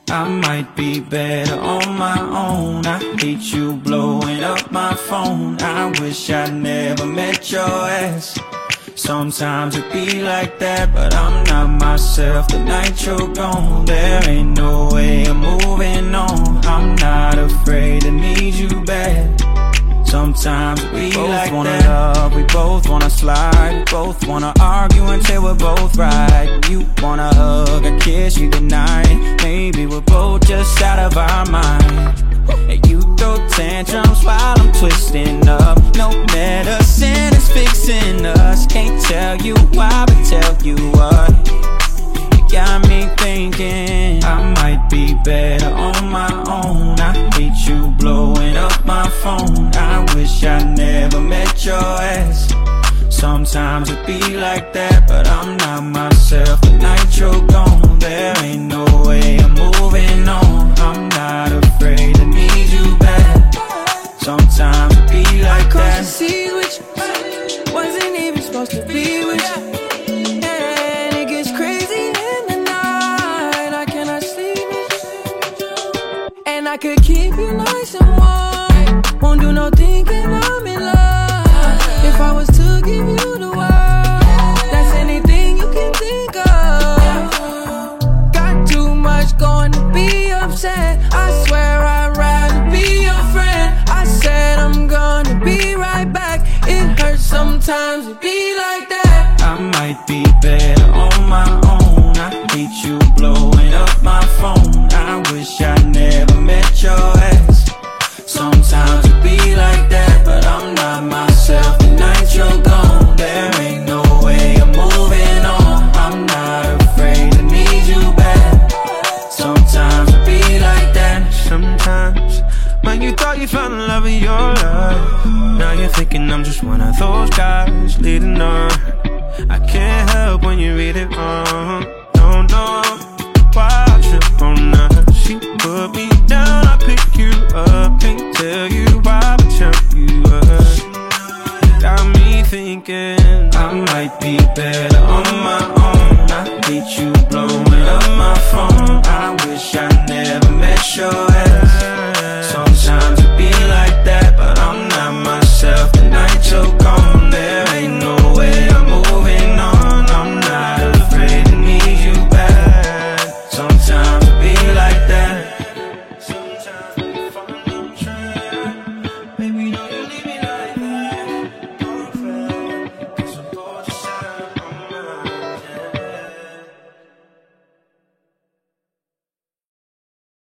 I might be better on my own. I hate you blowing up my phone. I wish I never met your ass. Sometimes it be like that, but I'm not myself the night you're gone. There ain't no way I'm moving on. I'm not afraid to need you back. Sometimes we both like wanna that. Love, we both wanna slide, we both wanna argue until we're both right. You wanna hug, I kiss you goodnight. Maybe we're both just out of our mind. And you throw tantrums while I'm twisting up. No medicine is fixing us. Can't tell you why, but tell you what. You got me thinking I might be better on my own. I hate you blowing up my phone. I wish I never met your ass. Sometimes it be like that, but I'm not myself the night you're gone. There ain't no way I'm moving on. I'm not afraid to need you back. Sometimes it be like that. I crossed the seas with you, wasn't even supposed to be with you. And it gets crazy in the night, I cannot sleep. And I could keep you nice and warm, won't do no thinking I'm in love. If I was to give you the world, that's anything you can think of. Got too much going to be upset. I swear I'd rather be your friend. I said I'm gonna be right back. It hurts sometimes to be like that. I might be better on my own. I hate you blowing up my phone. I wish I never met your ass. Sometimes it be like that, but I'm not myself the night you're gone. There ain't no way I'm moving on. I'm not afraid to need you back. Sometimes it be like that. Sometimes, when you thought you found the love of your life, now you're thinking I'm just one of those guys leading on. I can't help when you read it wrong. No, no.